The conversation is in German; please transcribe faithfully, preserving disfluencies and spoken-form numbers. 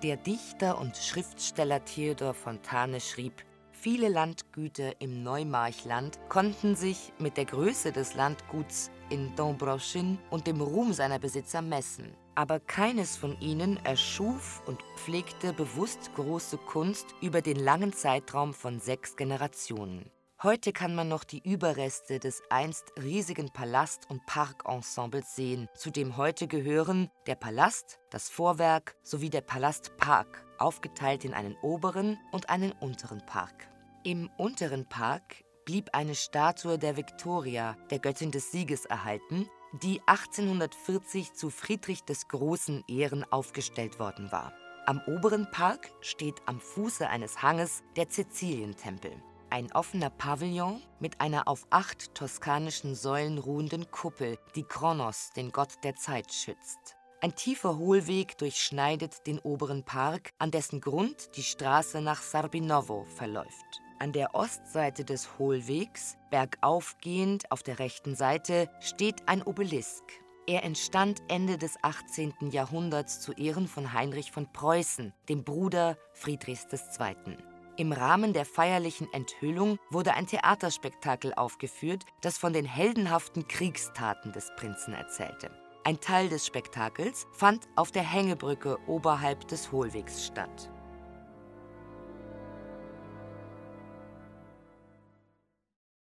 Der Dichter und Schriftsteller Theodor Fontane schrieb: Viele Landgüter im Neumarchland konnten sich mit der Größe des Landguts in Dombrowszyn und dem Ruhm seiner Besitzer messen. Aber keines von ihnen erschuf und pflegte bewusst große Kunst über den langen Zeitraum von sechs Generationen. Heute kann man noch die Überreste des einst riesigen Palast- und Parkensembles sehen, zu dem heute gehören der Palast, das Vorwerk sowie der Palastpark, aufgeteilt in einen oberen und einen unteren Park. Im unteren Park blieb eine Statue der Victoria, der Göttin des Sieges, erhalten, die achtzehnhundertvierzig zu Friedrich des Großen Ehren aufgestellt worden war. Am oberen Park steht am Fuße eines Hanges der Cäcilientempel. Ein offener Pavillon mit einer auf acht toskanischen Säulen ruhenden Kuppel, die Kronos, den Gott der Zeit, schützt. Ein tiefer Hohlweg durchschneidet den oberen Park, an dessen Grund die Straße nach Sarbinowo verläuft. An der Ostseite des Hohlwegs, bergaufgehend auf der rechten Seite, steht ein Obelisk. Er entstand Ende des achtzehnten Jahrhunderts zu Ehren von Heinrich von Preußen, dem Bruder Friedrichs des Zweiten. Im Rahmen der feierlichen Enthüllung wurde ein Theaterspektakel aufgeführt, das von den heldenhaften Kriegstaten des Prinzen erzählte. Ein Teil des Spektakels fand auf der Hängebrücke oberhalb des Hohlwegs statt.